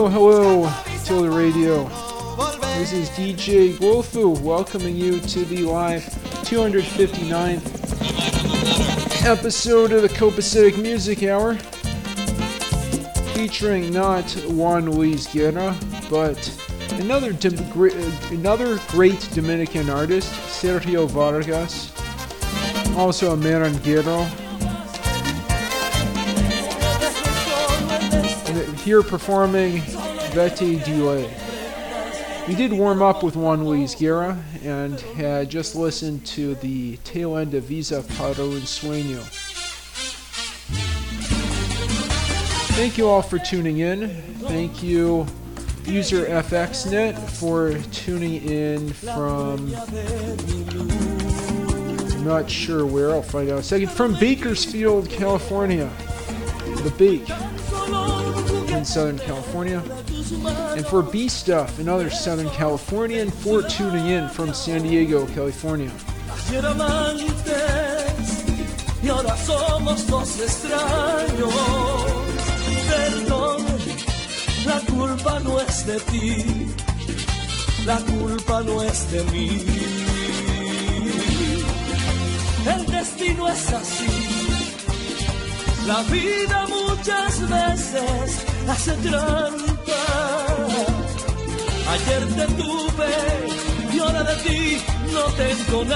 Hello, Tilda Radio. This is DJ Guofu welcoming you to the live 259th episode of the Copacetic Music Hour, featuring not Juan Luis Guerra, but another great Dominican artist, Sergio Vargas, also a merenguero. Here performing Vete Dile. We did warm up with Juan Luis Guerra and had just listened to the tail end of Visa para un Sueño. Thank you all for tuning in. Thank you, user FXNet, for tuning in from, I'm not sure where, I'll find out in a second, from Bakersfield, California. The Bake in Southern California, and for B Stuff in other Southern California, and for tuning in from San Diego, California. La culpa no es de ti, la culpa no es de mí. El destino es así. La vida muchas veces hace trampa. Ayer te tuve y ahora de ti no tengo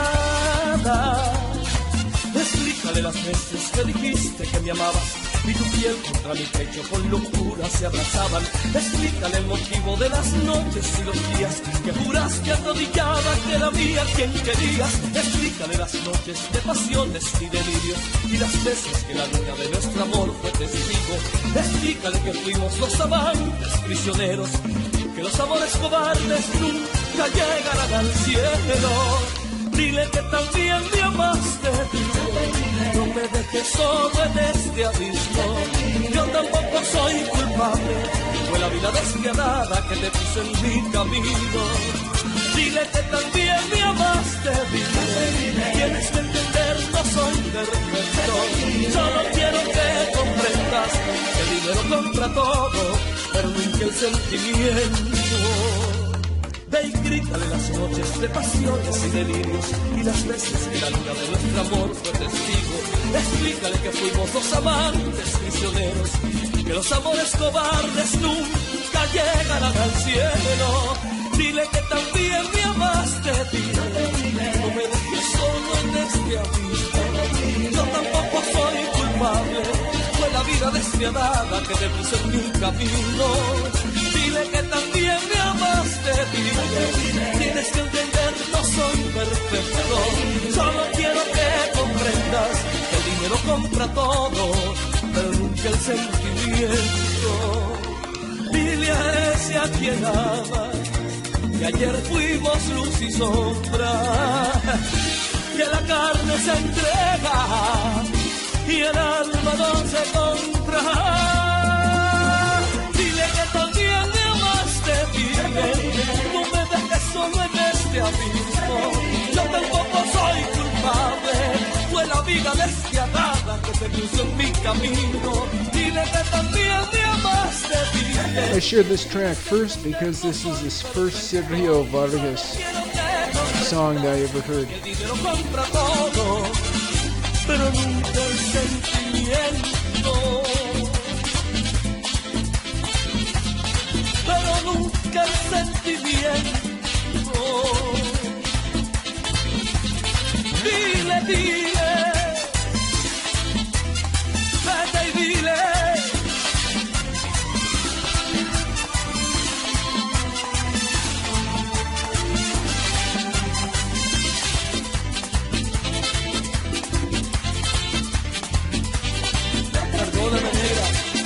nada. Explícale las veces que dijiste que me amabas y tu piel contra mi pecho con locura se abrazaban. Explícale el motivo de las noches y los días que juraste arrodillada que era mía quien querías. Explícale las noches de pasiones y delirios y las veces que la luna de nuestro amor fue testigo. Explícale que fuimos los amantes prisioneros, que los amores cobardes nunca llegarán al cielo. Dile que también me amaste, no me dejes solo en este abismo. Yo tampoco soy culpable, fue la vida despiadada que te puso en mi camino. Dile que también me amaste, dile, tienes que entender, no soy perfecto. Solo quiero que comprendas que el dinero compra todo, pero nunca el sentimiento. Ve y grítale las noches de pasiones y delirios y las veces que la luna de nuestro amor fue testigo. Explícale que fuimos dos amantes prisioneros, que los amores cobardes nunca llegarán al cielo. Dile que también me amaste, dile, no me dejes solo en este abismo. Yo tampoco soy culpable, fue la vida despiadada que te puso en mi camino. Dile que también me amaste, dile, tienes que entender, no soy perfecto. Solo quiero que comprendas que el dinero compra todo, pero nunca el sentimiento. Dile a ese a quien amas que ayer fuimos luz y sombra, que la carne se entrega y el alma no se compra. Dile que también me amaste, dile, no me dejes solo en este abismo. Yo tampoco soy culpable, fue la vida despiadada que te puso en mi camino. Dile que también me amaste, dile. I shared this track first because this is his first Sergio Vargas song that I ever heard. El dinero compra todo, pero nunca el sentimiento. Pero nunca el sentimiento. Dile, dile, vete y dile. Perdóname, negra.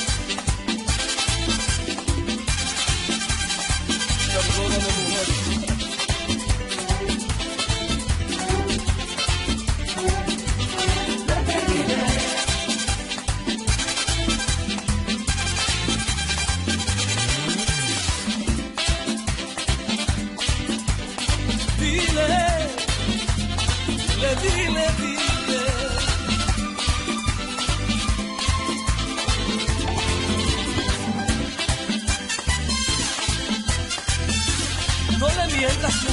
Perdóname, mujer.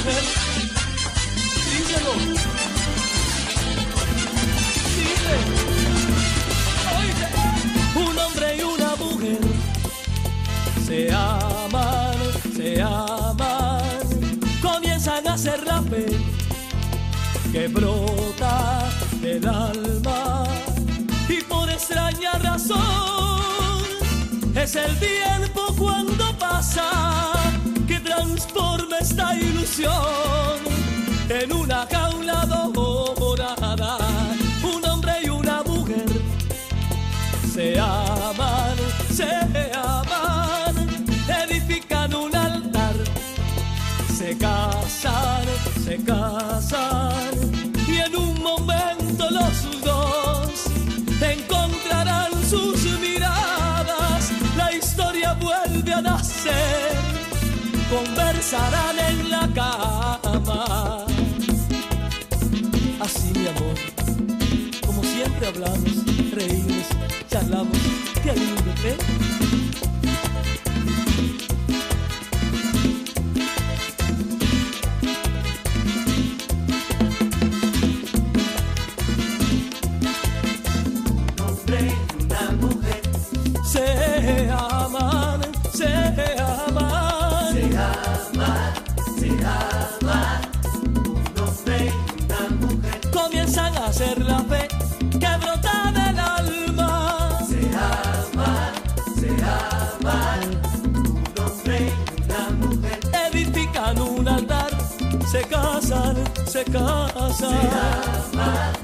mujer. Díselo. Dice. Oíste. Un hombre y una mujer se aman, comienzan a hacer la fe que brota del alma y por extraña razón es el tiempo cuando pasa que transforma esta ilusión en una jaula dorada. Un hombre y una mujer se aman, edifican un altar, se casan y en un momento los dos encontrarán sus miradas, la historia vuelve a nacer, conversarán en la cama. Así mi amor, como siempre hablamos, reímos, charlamos, qué lindo, ¿eh? Comienzan a hacer la fe que brota del alma. Se aman, un hombre y una mujer. Edifican un altar, se casan. Se aman,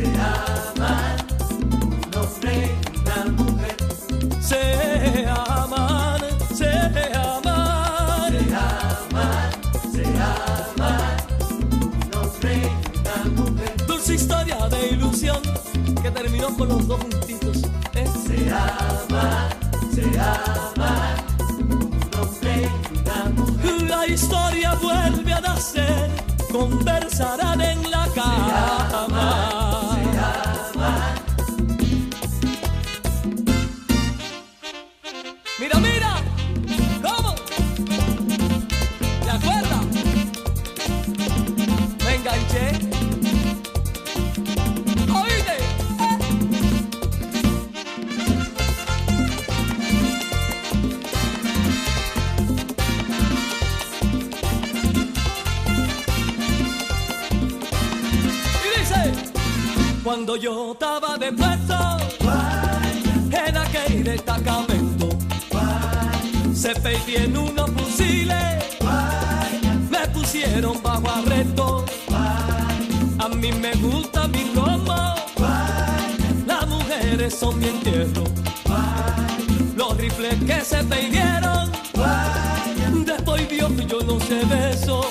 un hombre y una mujer. Se aman. Historia de ilusión que terminó con los dos juntitos, ¿eh? Se aman, un hombre y una mujer. La historia vuelve a nacer, conversarán en la cama. Se aman. Mira, ¿cómo? ¿Te acuerdas? Me enganché. Cuando yo estaba de puesto en aquel destacamento, se en unos fusiles, me pusieron bajo arresto. A mí me gusta mi romo, las mujeres son mi entierro. Los rifles que se pidieron, después Dios yo no sé de eso.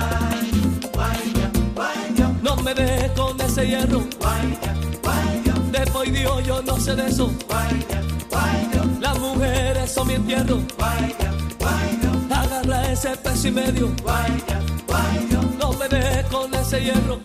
No me dejes con ese hierro, después Dios yo no sé de eso. Las mujeres son mi entierro, agarra ese peso y medio, no me dejes con ese hierro.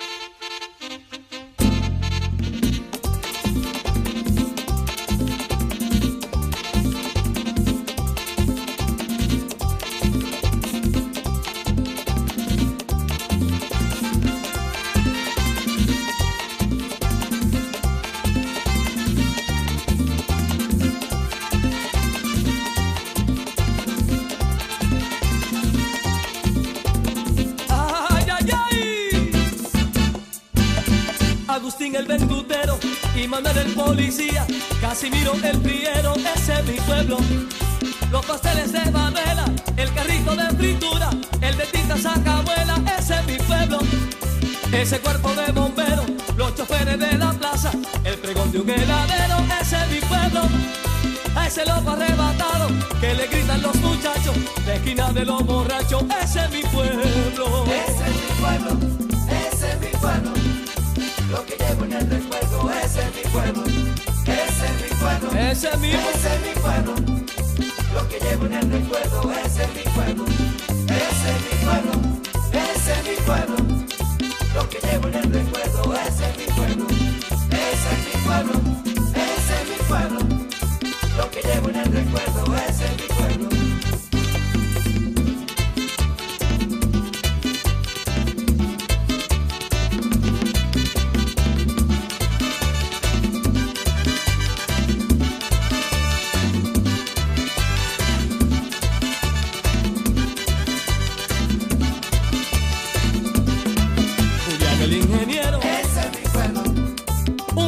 Agustín el verdutero y Manuel el policía, Casimiro el priero, ese es mi pueblo. Los pasteles de Manuela, el carrito de fritura, el de tinta sacabuela, ese es mi pueblo. Ese cuerpo de bomberos, los choferes de la plaza, el pregón de un heladero, ese es mi pueblo. A ese loco arrebatado que le gritan los muchachos, la esquina de los borrachos, ese es mi pueblo. Ese es mi pueblo, ese es mi pueblo. Lo que llevo en el recuerdo, ese es mi pueblo, ese es mi pueblo, ese es mi pueblo. Lo que llevo en el recuerdo, ese es mi pueblo, ese es mi pueblo, ese es mi pueblo. Lo que llevo en el recuerdo, ese es mi pueblo, ese es mi pueblo, ese es mi pueblo. Lo que llevo en el recuerdo, ese es mi pueblo.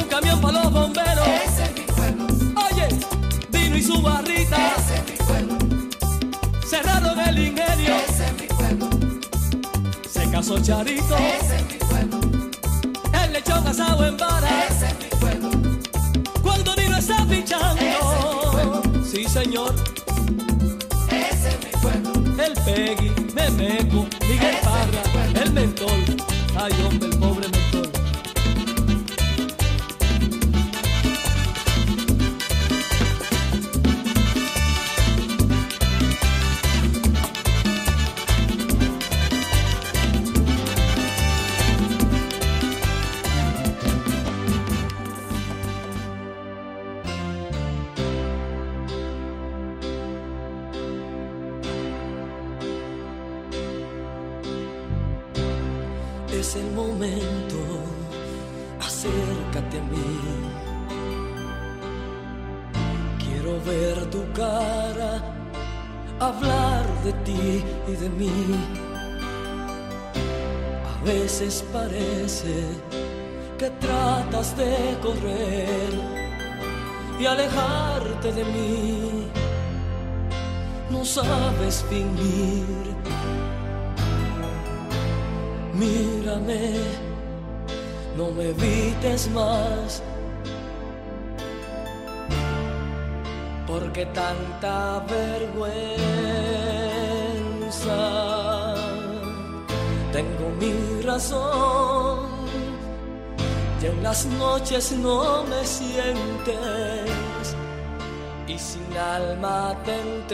camión para los bomberos. Ese es mi pueblo. Oye, Dino y su barrita. Ese es mi pueblo. Cerraron el ingenio. Ese es mi pueblo. Se casó Charito. Ese es mi pueblo. El lechón asado en vara. Ese es mi pueblo. Cuando Dino está pichando. Ese es mi pueblo. Sí, señor. Ese es mi pueblo. El Peggy, Memeco, Miguel Parra, el Mentol. Ay, hombre, el pobre Mentol. Es el momento, acércate a mí. Quiero ver tu cara, hablar de ti y de mí. A veces parece que tratas de correr y alejarte de mí. No sabes fingir. Mírame, no me evites más, porque tanta vergüenza. Tengo mi razón, y en las noches no me sientes, y sin alma te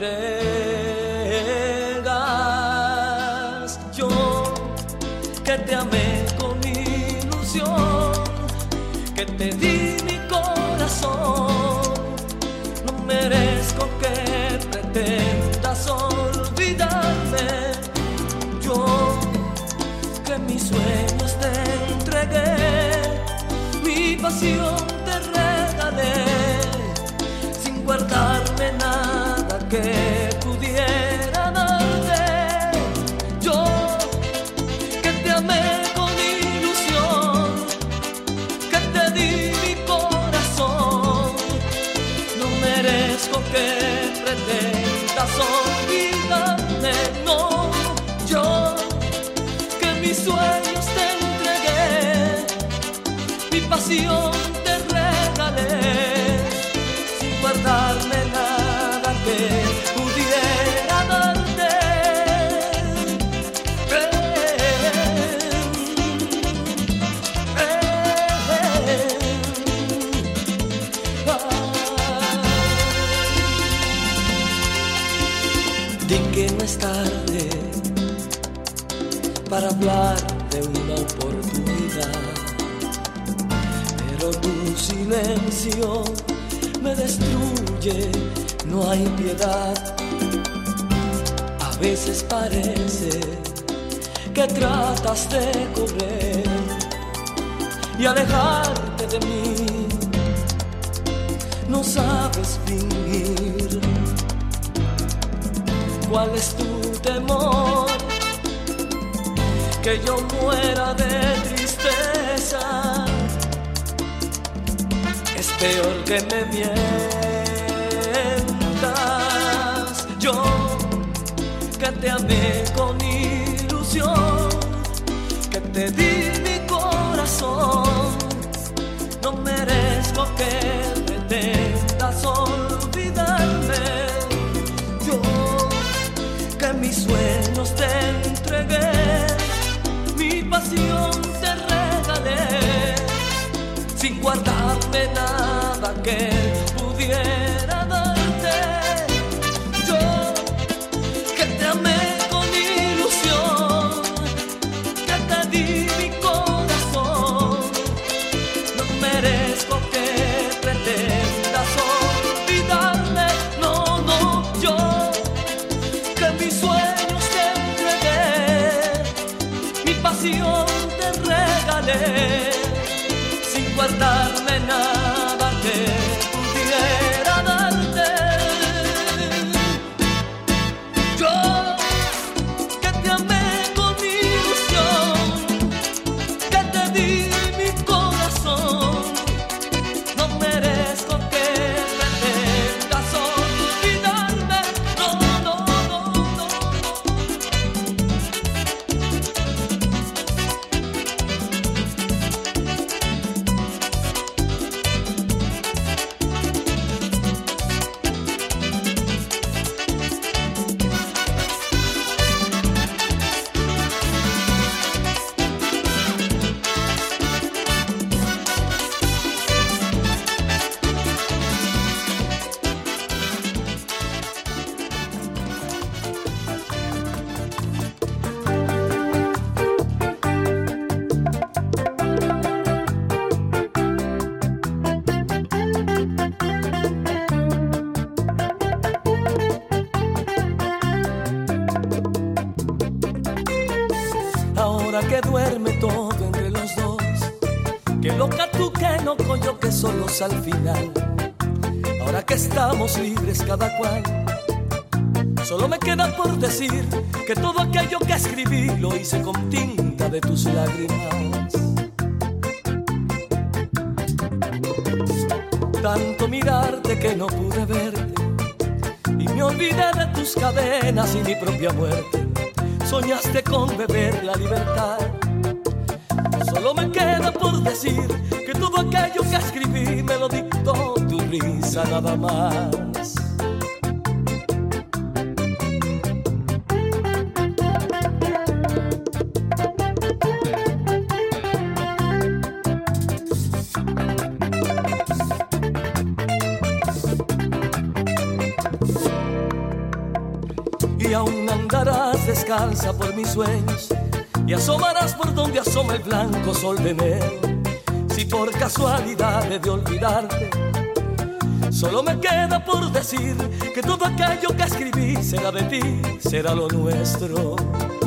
entregas. Yo que te amé con ilusión, que te di mi corazón, no merezco que pretendas olvidarme. Yo que mis sueños te entregué, mi pasión te regalé, sin guardarme nada que pudiera darte. Que pretendas olvidarme, no, yo que mis sueños te entregué, mi pasión te regalé, sin guardarme nada que pudiera darte. Di que no es tarde para hablar de una oportunidad, pero tu silencio me destruye, no hay piedad. A veces parece que tratas de correr y alejarte de mí, no sabes fingir. ¿Cuál es tu temor? Que yo muera de tristeza. Es peor que me mientas. Yo que te amé con ilusión, que te di mi corazón, no merezco que pretendas olvidarme. Que mis sueños te entregué, mi pasión te regalé, sin guardarme nada que pudiera darte. Yo que te amé con ilusión, que te di mi corazón, no merezco que pretendas olvidarme. No, no, yo mis sueños te entregué, mi pasión te regalé, sin guardarme nada que solos al final. Ahora que estamos libres cada cual, solo me queda por decir que todo aquello que escribí lo hice con tinta de tus lágrimas. Tanto mirarte que no pude verte y me olvidé de tus cadenas y mi propia muerte. Soñaste con beber la libertad. Solo me queda por decir que todo aquello que escribí me lo dictó tu risa nada más. Y aún andarás descalza por mis sueños y asomarás por donde asoma el blanco sol de enero. Si por casualidad he de olvidarte, solo me queda por decir que todo aquello que escribí será de ti, será lo nuestro.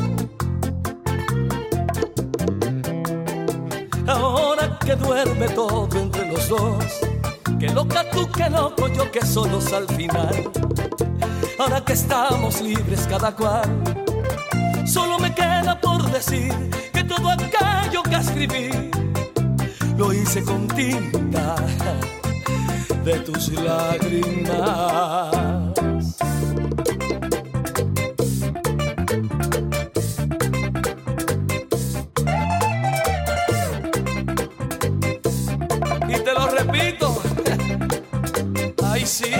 Ahora que duerme todo entre los dos, que loca tú, que loco yo, que solos al final. Ahora que estamos libres cada cual, solo me queda por decir que todo aquello que escribí lo hice con tinta de tus lágrimas. Y te lo repito, ay sí.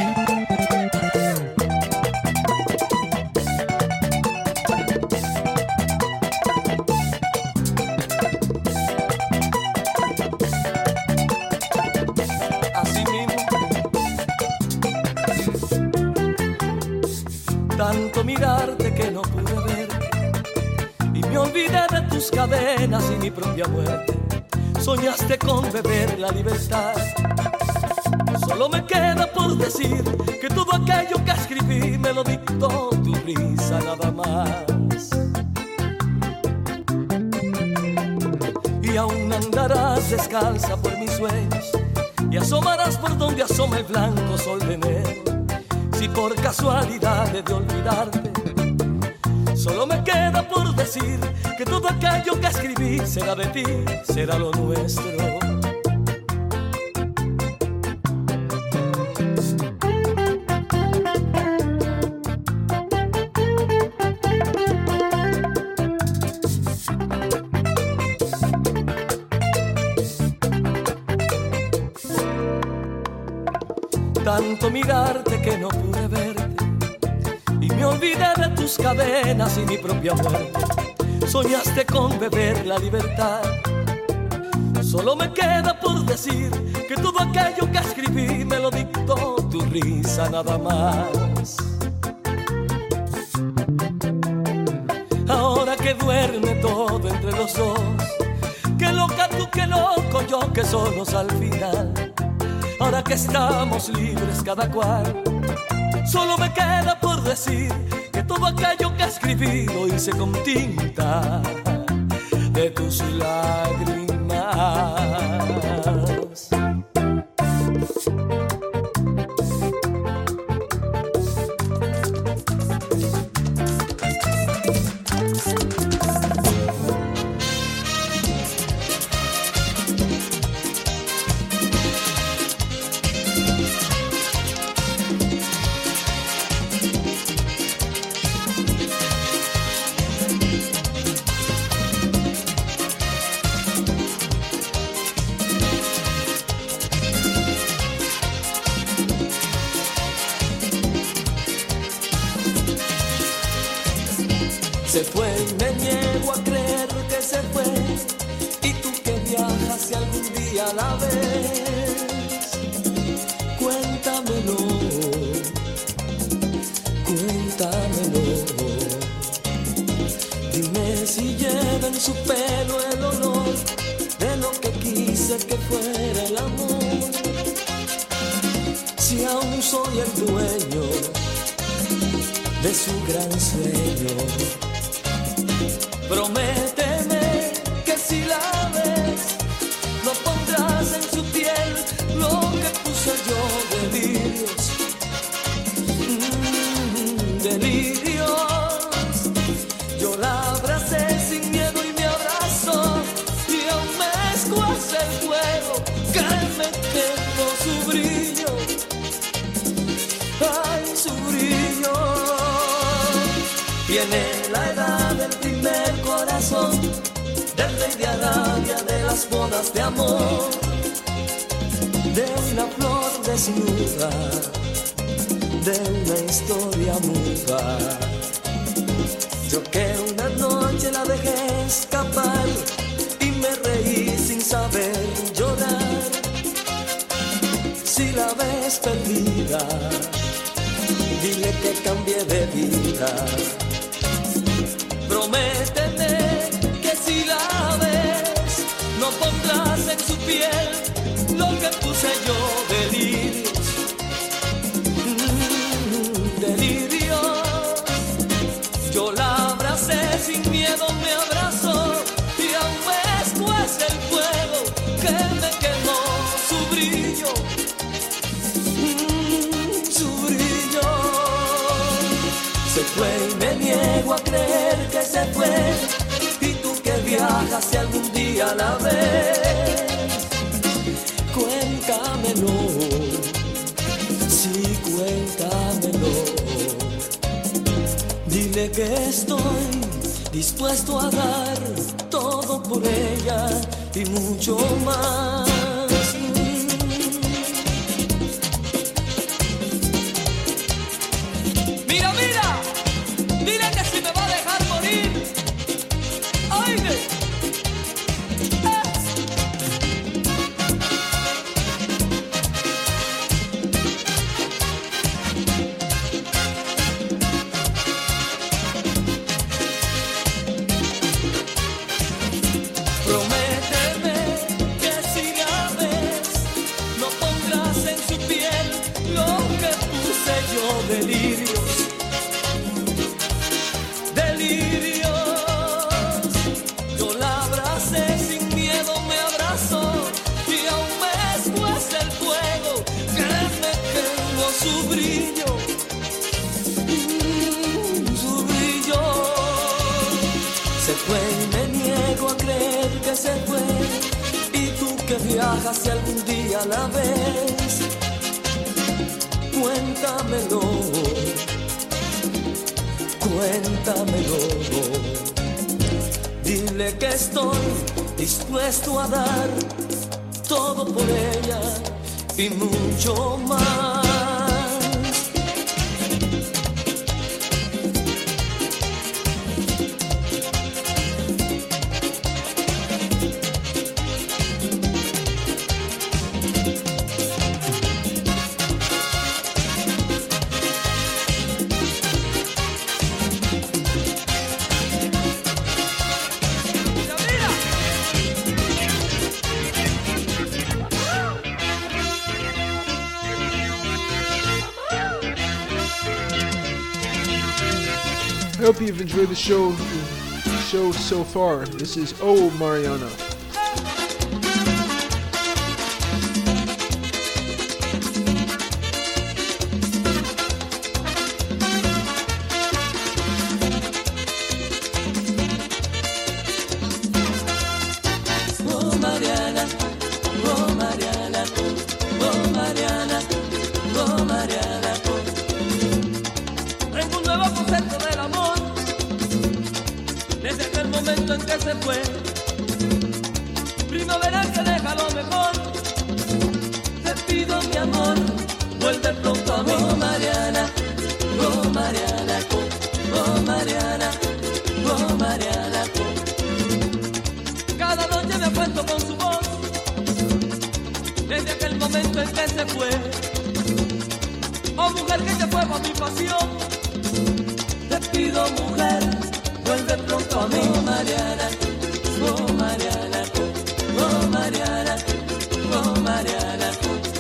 Tanto mirarte que no pude verte y me olvidé de tus cadenas y mi propia muerte. Soñaste con beber la libertad. Solo me queda por decir que todo aquello que escribí me lo dictó tu risa nada más. Y aún andarás descalza por mis sueños y asomarás por donde asoma el blanco sol de enero. Si por casualidad he de olvidarte, solo me queda por decir que todo aquello que escribí será de ti, será lo nuestro. Tanto mirarte que no pude verte y me olvidé de tus cadenas y mi propia muerte. Soñaste con beber la libertad. Solo me queda por decir que todo aquello que escribí me lo dictó tu risa nada más. Ahora que duerme todo entre los dos, que loca tú, que loco yo, que solos al final. Ahora que estamos libres cada cual, solo me queda por decir que todo aquello que escribí lo hice con tinta de tus lágrimas. Se fue y me niego a creer que se fue, y tú que viajas si algún día la ves, cuéntamelo, cuéntamelo. Dime si lleva en su pelo el olor de lo que quise que fuera el amor, si aún soy el dueño de su gran sueño. Prométeme que si la ves, lo pondrás en su piel, lo Tiene la edad del primer corazón, del rey de Arabia, de las bodas de amor, de una flor desnuda, de una historia muda. Yo que una noche la dejé escapar y me reí sin saber llorar. Si la ves perdida, dile que cambié de vida. Prométeme que si la ves, no pondrás en su piel lo que puse yo, delirios, delirios. Yo la abracé sin miedo, me abrazó y aún después el fuego que me quemó su brillo, su brillo. Se fue y me niego a creer que se fue, y tú que viajas si algún día la ves, cuéntamelo, sí, cuéntamelo. Dile que estoy dispuesto a dar todo por ella y mucho más. Mira, mira, dile que si me va a dejar morir, oye. Delirios, delirios. Yo la abracé sin miedo, me abrazó y aún después el fuego que me quemó su brillo, su brillo. Se fue y me niego a creer que se fue, y tú que viajas si algún día la ves, cuéntamelo, cuéntamelo. Dile que estoy dispuesto a dar todo por ella y mucho más. I hope you've enjoyed the show so far. This is Oh Mariana. Oh Mariana, oh Mariana, oh Mariana, oh Mariana. Tengo un nuevo concepto del amor desde aquel momento en que se fue. Primavera que deja lo mejor. Te pido mi amor, vuelve pronto a mí. Oh Mariana, oh Mariana, oh Mariana, oh Mariana. Cada noche me acuesto con su voz desde aquel momento en que se fue. Oh mujer que te fue por mi pasión, te pido mujer, vuelve pronto a mí. Oh Mariana, oh Mariana, oh Mariana, oh Mariana.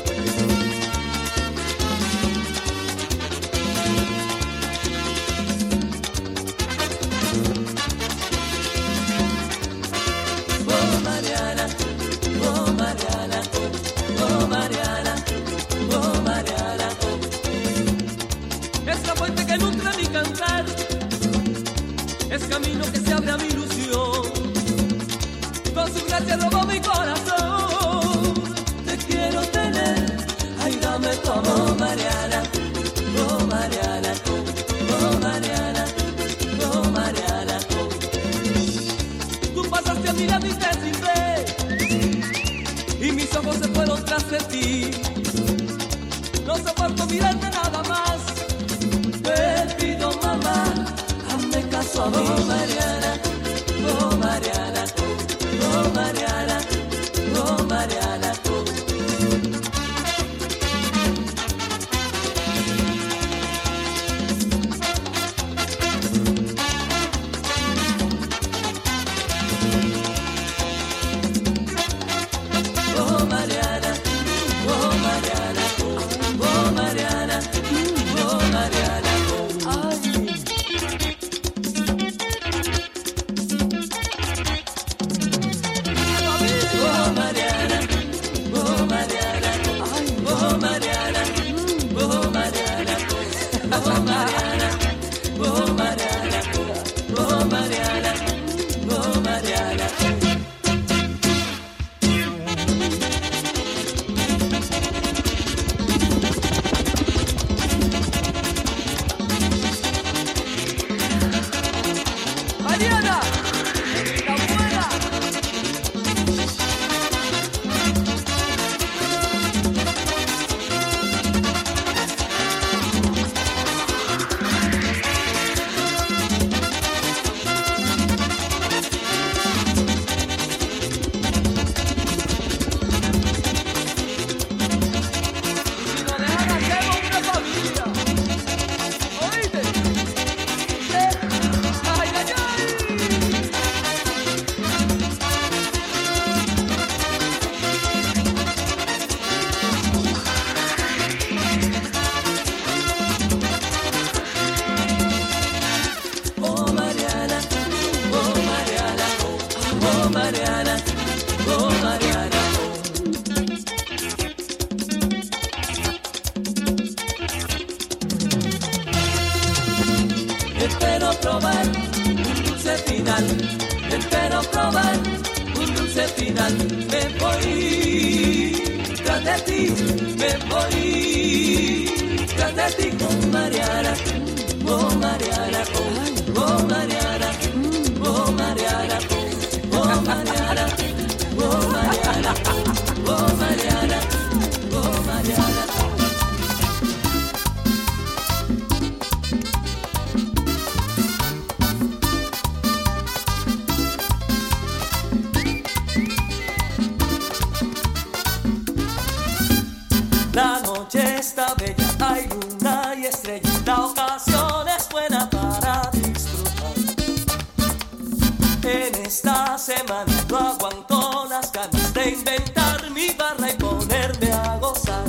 Oh Mariana, oh Mariana, oh Mariana, oh Mariana. Es la fuente que nutre mi cantar, es camino que se abre a mi ilusión. Con su gracia robó mi corazón. Te quiero tener, ay dame tu amor, Mariana, oh Mariana, oh Mariana, de ti. No soporto mirarte nada más. Te pido, mamá, hazme caso a mí. Oh, Mariana, oh, Mariana, oh, Mariana, oh, Mariana, oh. Espero probar un dulce final. Espero probar un dulce final. Me voy tras de ti. Me voy tras de ti. Oh, Mariana, oh, Mariana, oh, oh, Mariana, oh, Mariana, oh, Mariana, oh, Mariana, oh, Mariana, oh, Mariana. La noche está bella, hay luna y estrella. La ocasión es buena para disfrutar. En esta semana no aguanto las ganas de inventar mi barra y ponerme a gozar.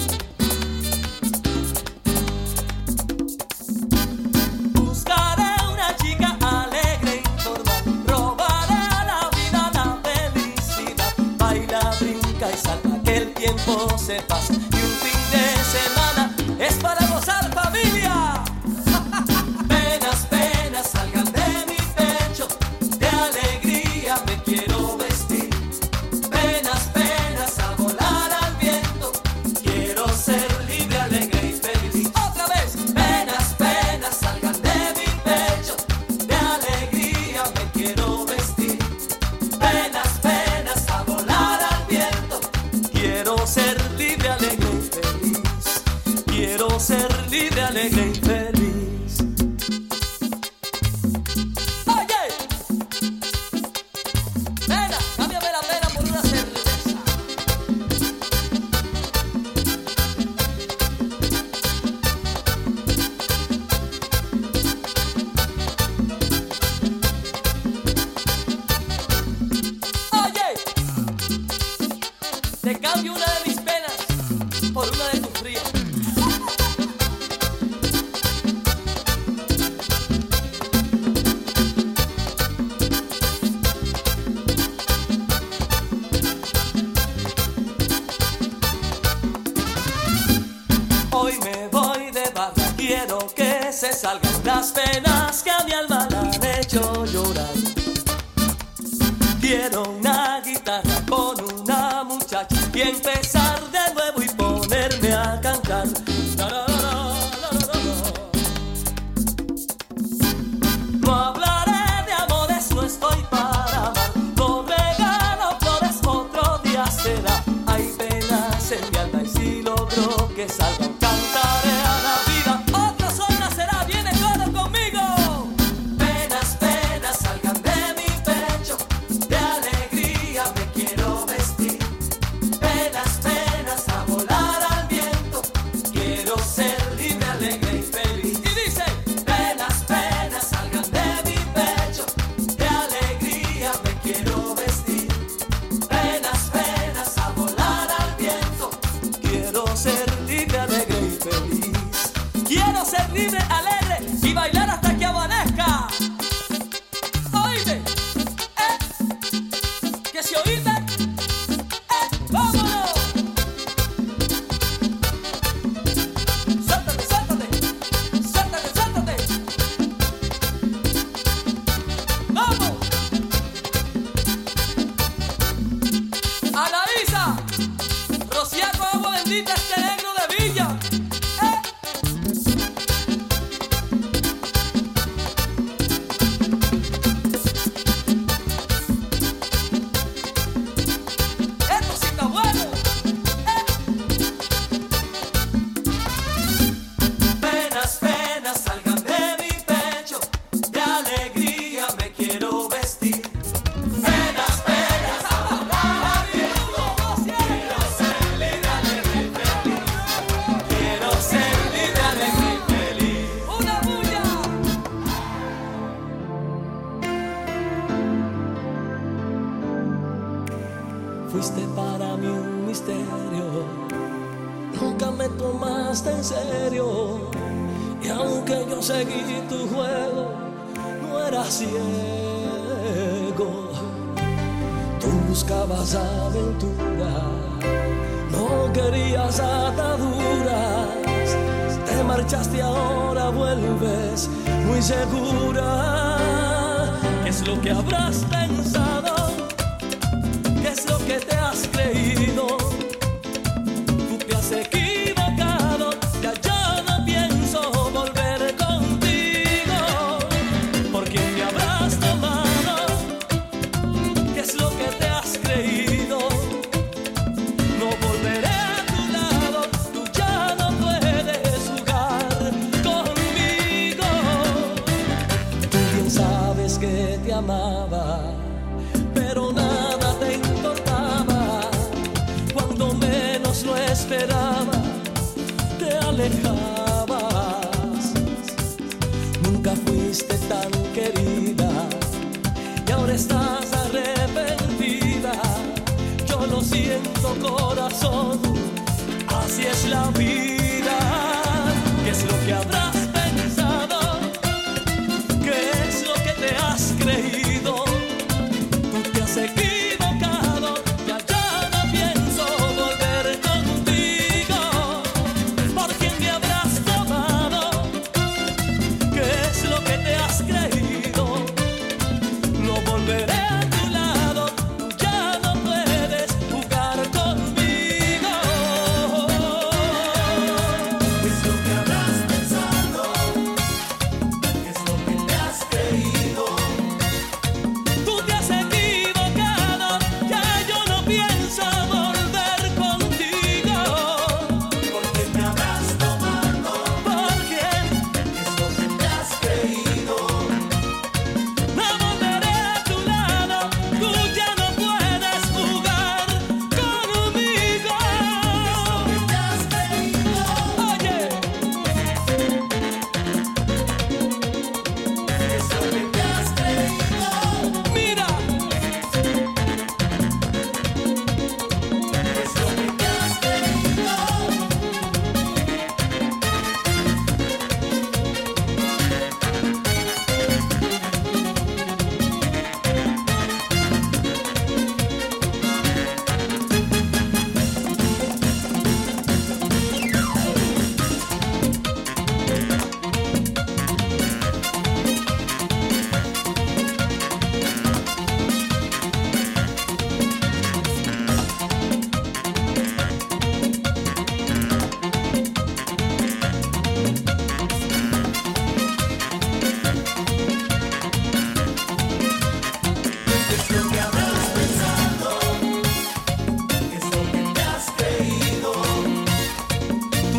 Buscaré una chica alegre y informal. Robaré a la vida la felicidad. Baila, brinca y salta, que el tiempo se pasa. Semana es para gozar, familia. Penas, penas salgan de mi pecho, de alegría me quiero vestir. Penas, penas a volar al viento, quiero ser libre, alegre y feliz. Otra vez. Penas, penas salgan de mi pecho, de alegría me quiero vestir. Penas, penas a volar al viento, quiero ser libre, alegre y feliz. Quiero ser libre, alegre y feliz. Oye, pena, cámbiame la pena por una cerveza. Oye, te cambio una de mis penas por una de tus ríos. Hoy me voy de barra, quiero que se salgan las penas que a mi alma la han hecho llorar. Quiero una guitarra con una muchacha y empezar de nuevo y ponerme a cantar. No hablaré de amores, no estoy para amar. No regalo flores, otro día será. Hay penas que salgan, cantaré a la vida. Otra sola será, viene todo conmigo. Penas, penas salgan de mi pecho, de alegría me quiero vestir. Penas, penas a volar al viento, quiero ser libre, alegre y feliz. Y dice, penas, penas salgan de mi pecho, de alegría me quiero vestir. Penas, penas a volar al viento, quiero ser libre, alegre y feliz. Quiero ser libre, alegre y bailar hasta que amanezca. Oíme, que si oíme, vámonos. Sáltate, sáltate, sáltate, sáltate. Vamos. Anaísa, rocía con agua bendita este negro de Villa. Esto sí está bueno. Penas, penas salgan de mi pecho, de alegría me quiero vestir. Penas, penas a volar al viento, quiero ser libre, alegre y feliz. Quiero ser libre, alegre y feliz. ¡Una bulla! Fuiste para mí un misterio, nunca me tomaste en serio. Y aunque yo seguí tu juego, no era ciego. Tú buscabas aventura, no querías ataduras. Te marchaste, ahora vuelves muy segura. ¿Qué es lo que habrás pensado? ¿Qué es lo que te has creído? Tú te has equivocado, ya yo no pienso volver contigo. ¿Por quién me habrás tomado? ¿Qué es lo que te has creído? No volveré a tu lado, tú ya no puedes jugar conmigo. Tú bien sabes que te amaba, pero nada te importaba. Cuando menos lo esperaba, te alejabas. Nunca fuiste tan querida y ahora estás arrepentida. Yo lo siento, corazón, así es la vida. ¿Qué es lo que habrás pensado? ¿Qué es lo que te has creído? Tú te has equivocado, ya no pienso volver contigo. ¿Por quién me habrás tomado? ¿Qué es lo que te has creído? No volveré a tu lado, tú ya no puedes jugar conmigo.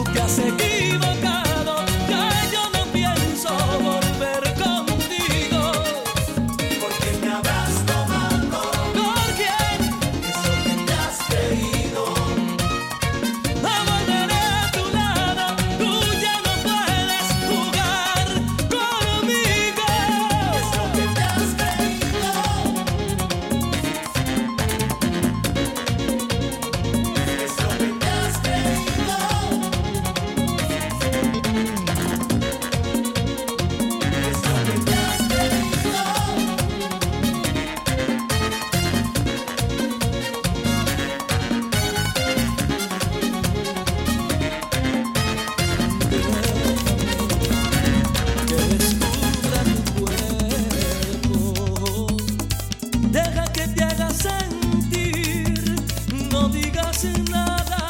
te has equivocado, que yo no pienso volver contigo. ¿Por qué me habrás tomado? ¿Por quién? Eso que te has creído. No volveré a tu lado, tú ya no puedes jugar conmigo. Eso que te has creído. Eso que te has creído. Eso que te has creído. Que descubra tu cuerpo, deja que te haga sentir, no digas nada,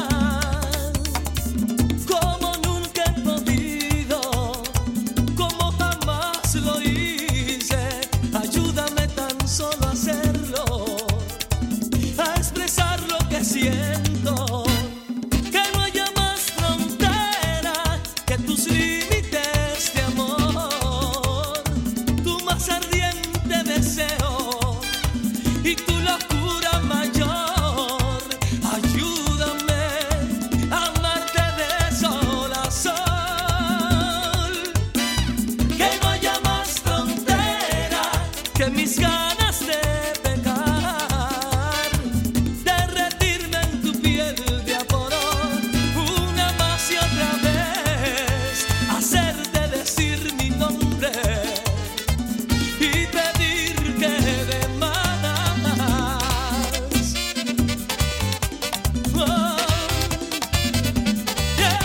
como nunca he podido, como jamás lo hice, ayúdame tan solo a hacerlo, a expresar lo que siento. Que no haya más frontera que tus límites de amor, tu más ardiente deseo y tu locura mayor. Ayúdame a amarte de sol a sol. Que no haya más frontera que mis ganas de pecar, derretirme en tu piel de amor, una más y otra vez, hacerte decir mi nombre y pedir que dé más. Oh, yeah.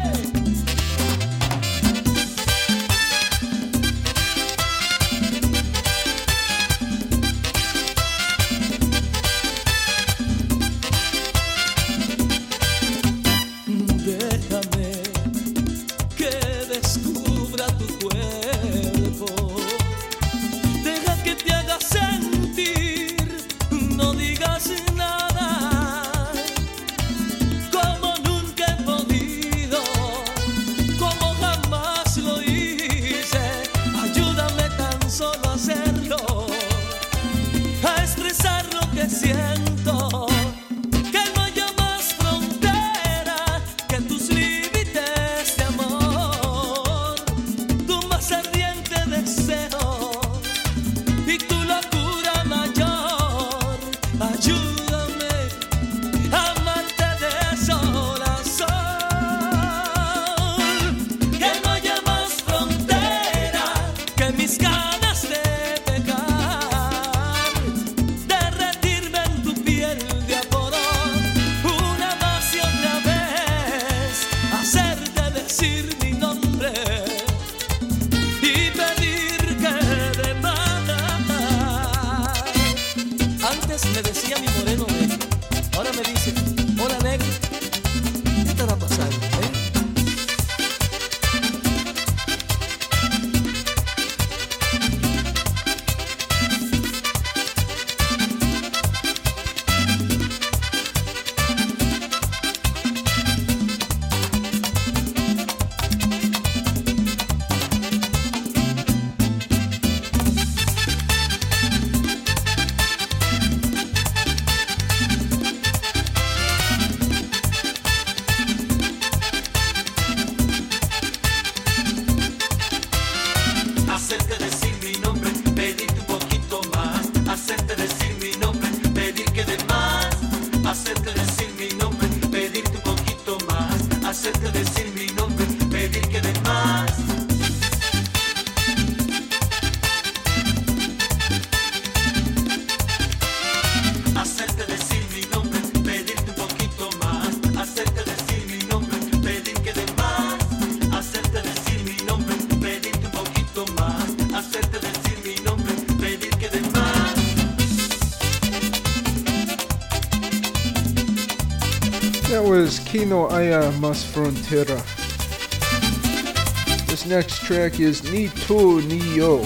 Déjame que descubra tu cuerpo, deja que te haga sentir, no digas nada, como nunca he podido, como jamás lo hice, ayúdame tan solo a hacerlo, a expresar lo que siento. Que no haya más frontera que tus límites de amor, tu más ardiente deseo y tu locura mayor. Ayúdame a amarte de sol a sol. Que no haya más frontera que mis ganas de pecar, derretirme en tu piel de amor, una más y otra vez, hacerte decir mi nombre y pedir que dé más. Antes me decía mi moreno negro, ahora me dice, hola negro, ¿qué estará pasando? Hacerte decir mi nombre, pedirte un poquito más. Hacerte decir mi nombre, pedir que dé más. Hacerte decir mi nombre, pedirte un poquito más. Hacerte decir mi nombre, pedir que dé más. Hacerte decir mi nombre, pedirte un poquito más. Hacerte decir mi nombre, pedir que dé más. Hacerte decir mi nombre, pedirte un poquito más. Hacerte decir mi nombre, pedir que dé más. That was Kino Haya Mas Frontera. This next track is Ni Tu Ni Yo.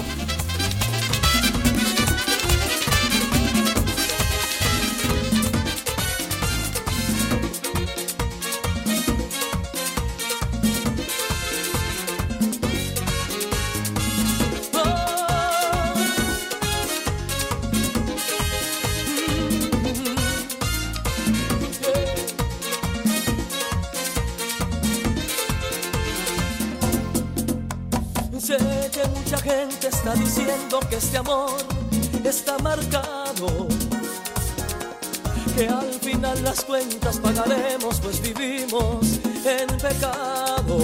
Sé que mucha gente está diciendo que este amor está marcado, que al final las cuentas pagaremos, pues vivimos en pecado.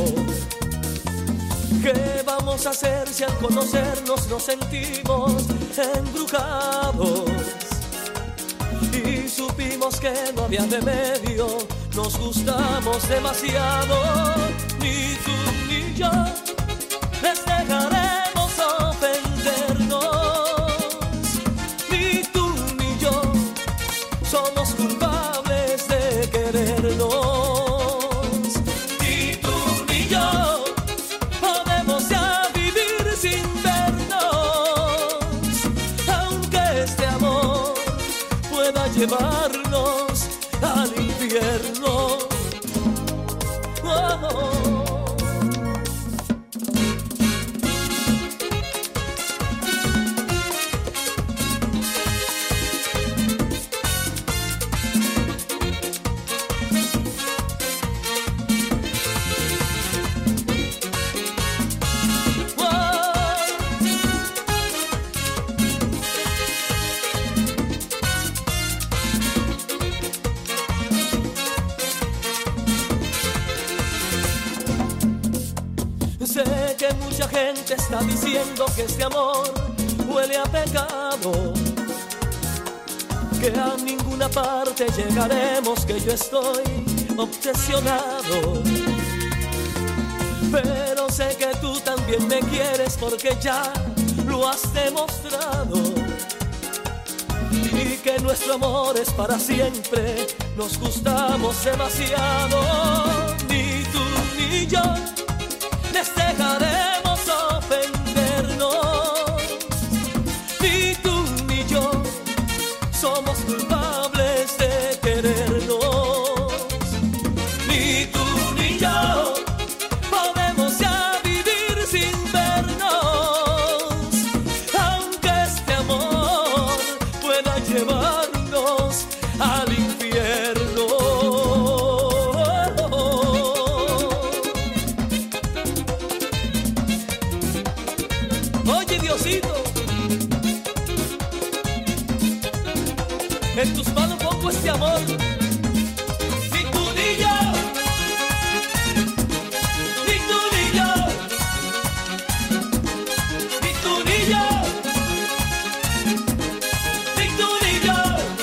¿Qué vamos a hacer si al conocernos nos sentimos embrujados? Y supimos que no había remedio, nos gustamos demasiado. Ni tú ni yo les dejaremos ofendernos, ni tú ni yo somos culpables de querernos, ni tú ni yo podemos ya vivir sin vernos, aunque este amor pueda llevarnos al infierno. Oh. Sé que mucha gente está diciendo que este amor huele a pecado, que a ninguna parte llegaremos, que yo estoy obsesionado. Pero sé que tú también me quieres porque ya lo has demostrado, y que nuestro amor es para siempre, nos gustamos demasiado. Ni tú ni yo les dejaremos ofendernos, ni tú ni yo somos culpables de querernos, ni tú ni yo podemos ya vivir sin vernos, aunque este amor pueda llevarnos al infierno. Oye, Diosito, en tus manos pongo este amor. Ni tú ni yo, ni tú ni yo, ni tú ni yo, ni tú ni yo.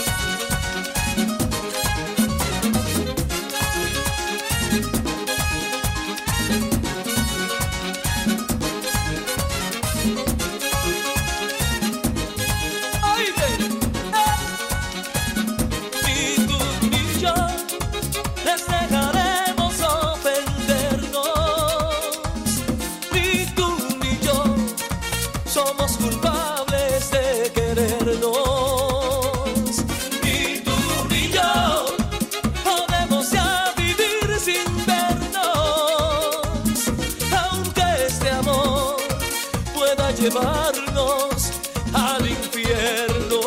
Oíste, ni tú ni yo les dejaremos ofendernos, ni tú ni yo somos culpables de querernos, ni tú ni yo podemos ya vivir sin vernos, aunque este amor pueda llevarnos al infierno.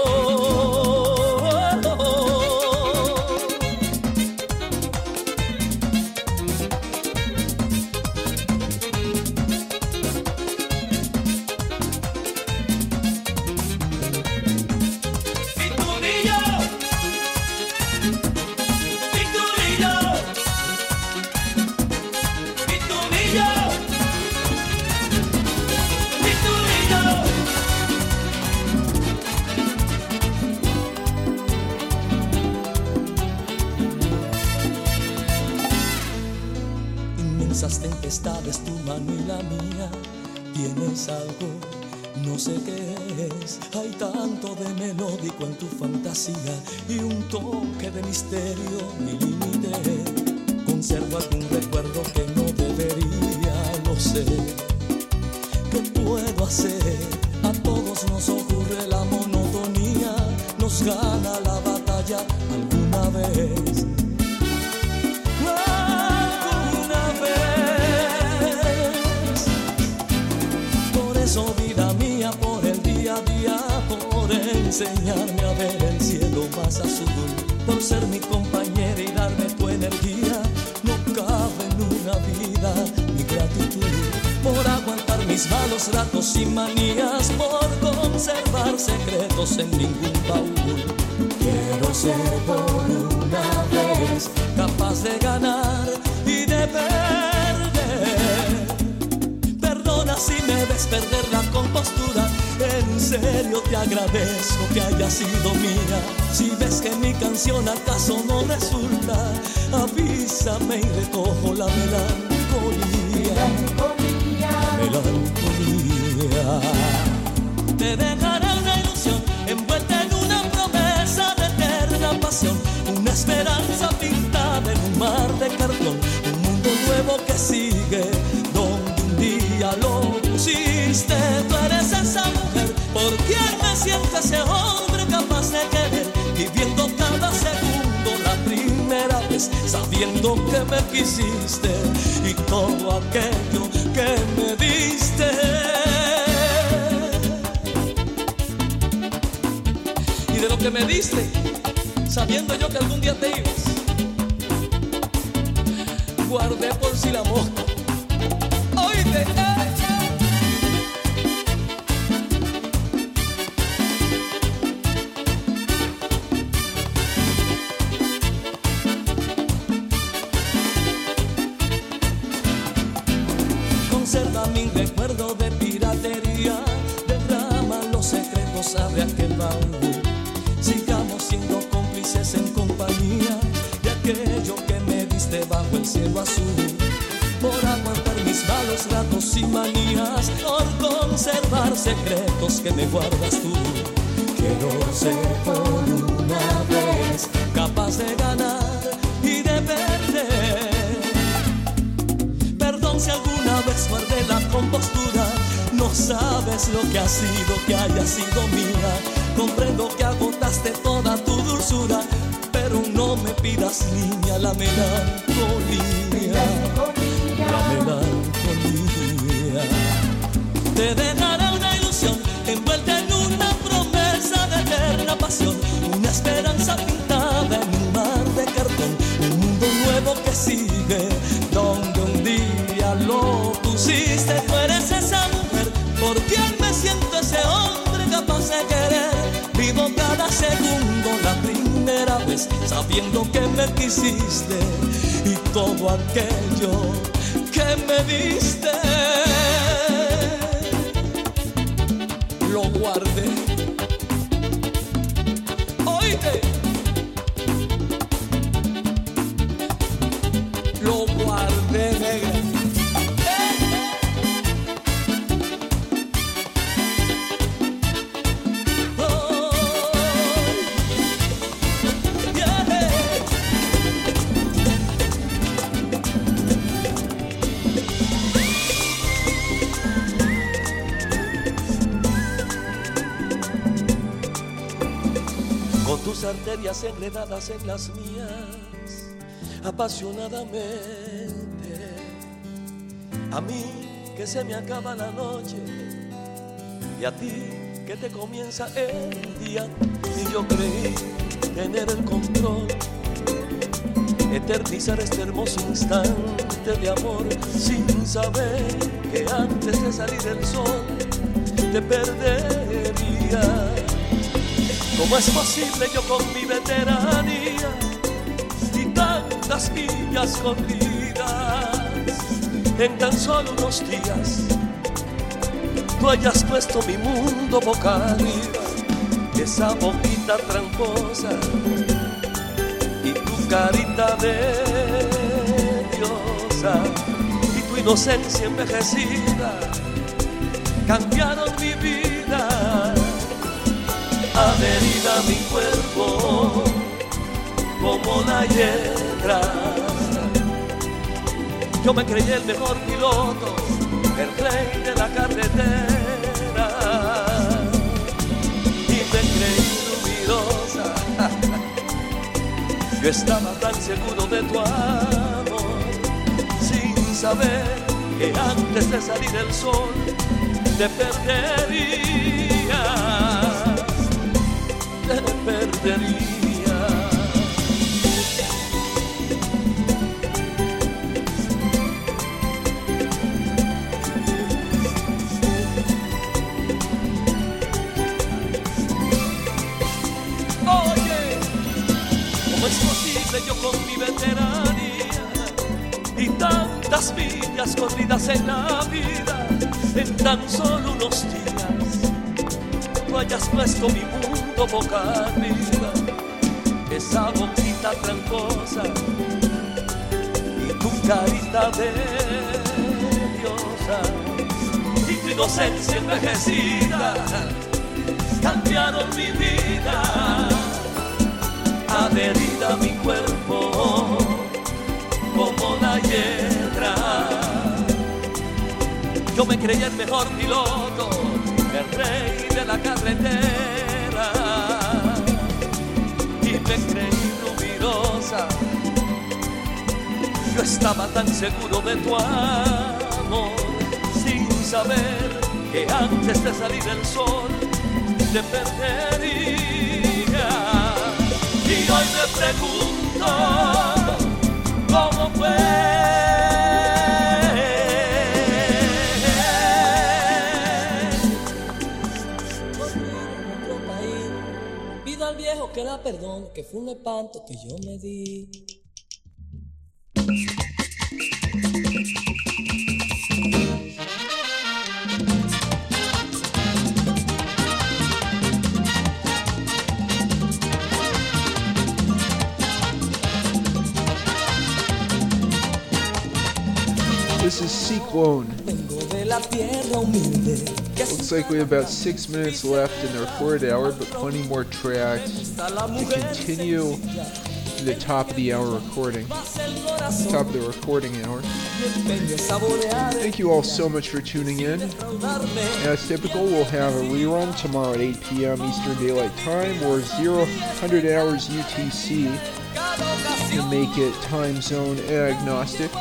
Ni tú ni yo, ni tú ni yo, ni tú ni yo, ni tú ni yo. Inmensas tempestades, tu mano y la mía, tienes algo, no sé qué es. Hay tanto de melódico en tu fantasía y un toque de misterio, mi límite. Conservo algún recuerdo que no debería, lo sé. ¿Qué puedo hacer? A todos nos ocurre la monotonía, nos gana la batalla alguna vez. Alguna vez. Por eso, vida mía, por el día a día, por enseñarme a ver el cielo más azul, por ser mi compañera y darme tu energía, no cabe en una vida mi gratitud, por aguantar mis manos malos ratos y manías por conservar secretos en ningún baúl. Quiero ser por una vez capaz de ganar y de perder. Perdona si me ves perder la compostura. En serio te agradezco que haya sido mía. Si ves que mi canción acaso no resulta, avísame y recojo la melancolía. Melancolía. Te dejará una ilusión envuelta en una promesa de eterna pasión, una esperanza pintada en un mar de cartón, un mundo nuevo que sigue donde un día lo pusiste. Tú eres esa mujer por quien me siento ese hombre capaz de querer, viviendo cada segundo la primera vez, sabiendo que me quisiste y todo aquello que me diste. Y de lo que me diste, sabiendo yo que algún día te ibas, guardé por si la mosca. Oíste, conserva mi recuerdo de piratería, derrama los secretos, abre aquel baúl. Sigamos siendo cómplices en compañía de aquello que me diste bajo el cielo azul. Por aguantar mis malos ratos y manías, por conservar secretos que me guardas tú. Quiero ser por una vez capaz de ganar y de perder. Perdón si alguna vez guardé la compostura. No sabes lo que ha sido que haya sido mía. Comprendo que agotaste toda tu dulzura, pero no me pidas, niña, la melancolía. La melancolía. Te dejará una ilusión envuelta en una promesa de eterna pasión, una esperanza pintada en un mar de cartón, un mundo nuevo que sigue donde un día lo pusiste. Tú eres esa mujer por quien me siento ese hombre capaz de querer. Vivo cada segundo la primera vez, sabiendo que me quisiste y todo aquello que me diste lo guardé. Oíste, lo guardé, negra. Tus arterias enredadas en las mías, apasionadamente. A mí que se me acaba la noche y a ti que te comienza el día. Y yo creí tener el control, eternizar este hermoso instante de amor, sin saber que antes de salir el sol te perdería. ¿Cómo es posible yo con mi veteranía y tantas millas corridas, en tan solo unos días tú hayas puesto mi mundo boca arriba? Esa boquita tramposa y tu carita de diosa y tu inocencia envejecida cambiaron mi vida. Adherida a mi cuerpo como la hiedra. Yo me creí el mejor piloto, el rey de la carretera, y me creí luminosa. Yo estaba tan seguro de tu amor, sin saber que antes de salir el sol te perdería. Te perdería. estas millas corridas en la vida, en tan solo unos días, tú hayas puesto mi mundo boca arriba. Esa boquita tramposa y tu carita de diosa y tu inocencia envejecida cambiaron mi vida, adherida a mi cuerpo como la hiedra. Yo me creía el mejor piloto, el rey de la carretera, y me creí luminosa. Yo estaba tan seguro de tu amor, sin saber que antes de salir el sol te perdería. Y hoy me pregunto cómo fue. Pido al viejo que la perdone, que fue un espanto que yo me di. This is Cyclone. Looks like we have about 6 minutes left in the record hour, but plenty more tracks to continue to the top of the hour recording. Top of the recording hour. Thank you all so much for tuning in. As typical, we'll have a rerun tomorrow at 8 p.m. Eastern Daylight Time or 00 hours UTC to make it time zone agnostic.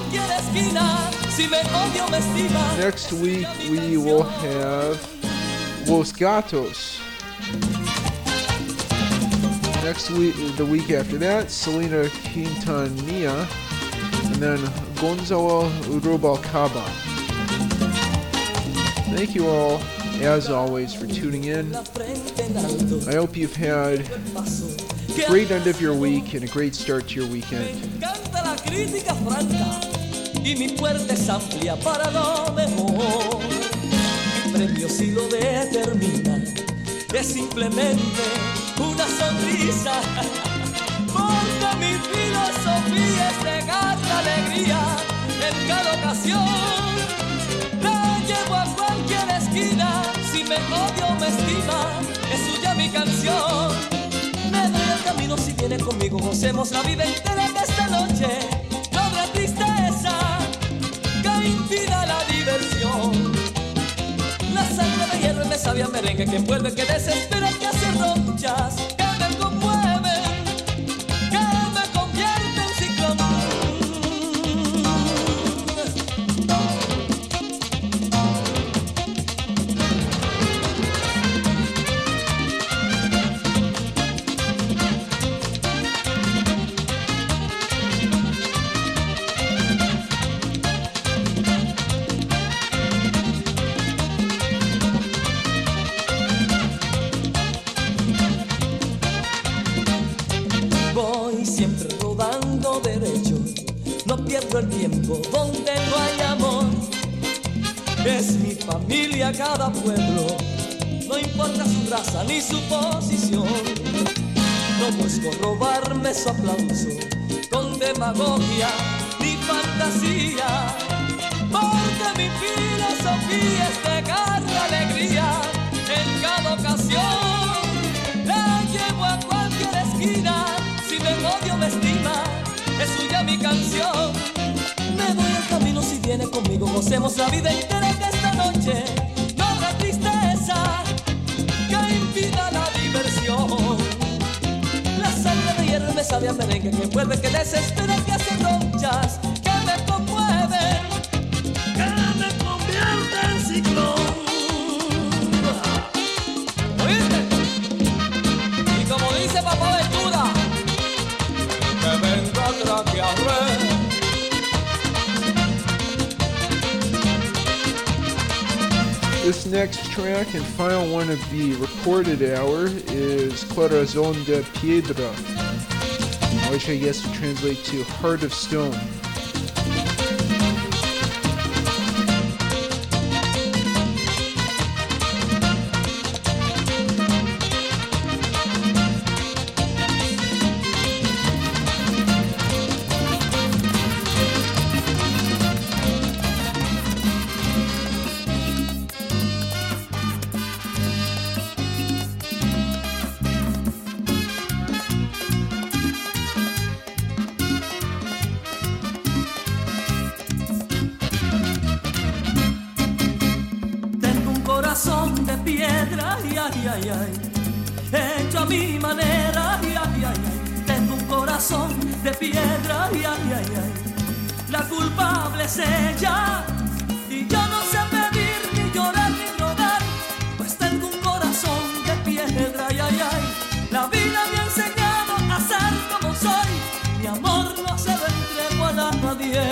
Next week we will have Los Gatos. Next week, the week after that, Selena Quintanilla, and then Gonzalo Rubalcaba. Thank you all, as always, for tuning in. I hope you've had a great end of your week and a great start to your weekend. Y mi puerta es amplia para lo mejor. Mi premio si lo determina es simplemente una sonrisa, porque mi filosofía es dejar la alegría en cada ocasión. La llevo a cualquier esquina, si me odio o me estima, es suya mi canción. Me doy el camino si viene conmigo, gocemos la vida entera de esta noche. No habrá tristeza que impida la diversión. La sangre de hierro me sabe a merengue que envuelve, que desespera, que hace ronchas, que me conmueven, que me convierte en ciclón. El tiempo donde no hay amor es mi familia, cada pueblo, no importa su raza ni su posición. No busco robarme su aplauso con demagogia ni fantasía, porque mi filosofía es dejar la alegría en cada ocasión. La llevo a cualquier esquina, si me odio me estima, es suya mi canción. Me doy el camino si viene conmigo, gocemos la vida entera que esta noche no habrá tristeza que impida la diversión. La sangre de hierro me sabe a merengue que envuelve, que desespera, que hace ronchas, que me conmueve, que me convierte en ciclón. ¿Oíste? Y como dice Papá Ventura, que venga traquearre. This next track and final one of the recorded hour is Corazón de Piedra, which I guess would translate to Heart of Stone. ay, ay, ay, hecho a mi manera, ay, ay, ay, tengo un corazón de piedra, ay, ay, ay, ay, la culpable es ella, y yo no sé pedir, ni llorar, ni rogar, pues tengo un corazón de piedra, ay, ay, ay, la vida me ha enseñado a ser como soy, mi amor no se lo entrego a nadie.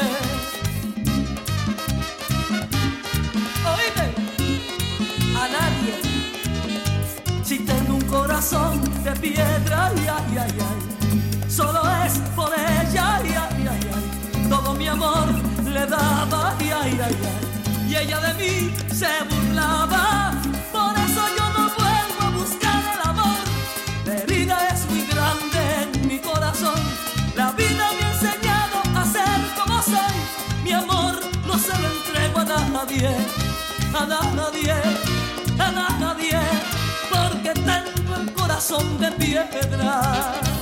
Oíste, a nadie. Si tengo un corazón de piedra, ay, ay, ay, ay, solo es por ella, ay, ay, ay, ay, todo mi amor le daba, ay, ay, ay, ay, y ella de mí se burlaba, por eso yo no vuelvo a buscar el amor, la herida es muy grande en mi corazón, la vida me ha enseñado a ser como soy, mi amor no se lo entrego a nadie, a nadie, a nadie, porque tengo el corazón de piedra.